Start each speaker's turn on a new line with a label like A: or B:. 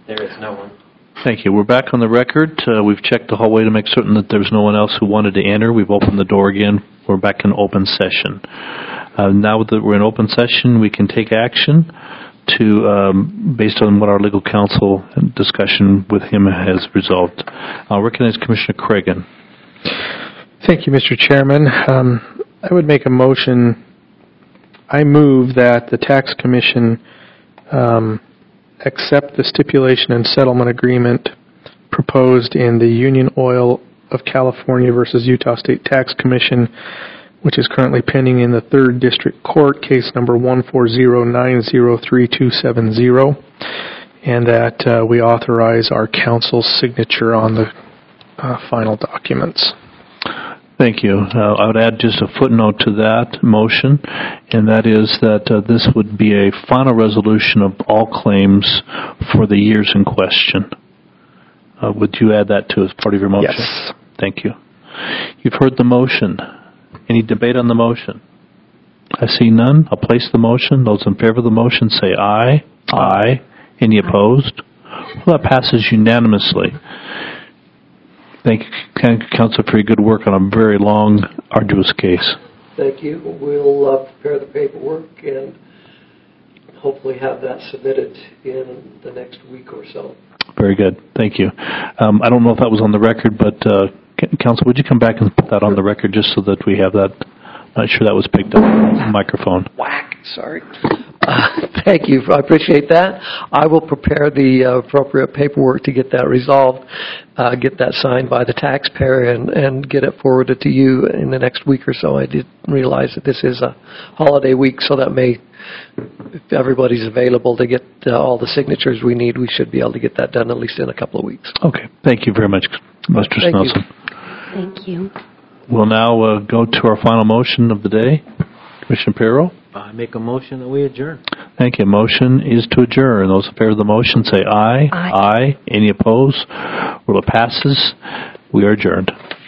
A: There is no one.
B: Thank you. We're back on the record. We've checked the hallway to make certain that there's no one else who wanted to enter. We've opened the door again. We're back in open session. Now that we're in open session, we can take action based on what our legal counsel discussion with him has resolved. I'll recognize Commissioner Cregan.
C: Thank you, Mr. Chairman. I would make a motion. I move that the Tax Commission accept the stipulation and settlement agreement proposed in the Union Oil of California versus Utah State Tax Commission, which is currently pending in the 3rd District Court, case number 140903270, and that we authorize our counsel's signature on the final documents.
B: Thank you. I would add just a footnote to that motion, and that is that this would be a final resolution of all claims for the years in question. Would you add that to as part of your motion?
C: Yes.
B: Thank you. You've heard the motion. Any debate on the motion? I see none. I'll place the motion. Those in favor of the motion say aye. Aye. Any opposed? Well, that passes unanimously. Thank you, Counsel, for your good work on a very long, arduous case.
D: Thank you. We'll prepare the paperwork and hopefully have that submitted in the next week or so.
B: Very good. Thank you. I don't know if that was on the record, but Counsel, would you come back and put that on the record just so that we have that? Not sure that was picked up on the microphone.
D: Whack. Sorry. Thank you. I appreciate that. I will prepare the appropriate paperwork to get that resolved, get that signed by the taxpayer, and get it forwarded to you in the next week or so. I did realize that this is a holiday week, so that may, if everybody's available to get all the signatures we need, we should be able to get that done at least in a couple of weeks.
B: Okay. Thank you very much, Mr. Snelson.
E: Thank you.
B: We'll now go to our final motion of the day. Commissioner Pirro?
A: I make a motion that we adjourn.
B: Thank you. Motion is to adjourn. Those in favor of the motion say aye.
E: Aye.
B: Aye. Any opposed? Well, it passes. We are adjourned.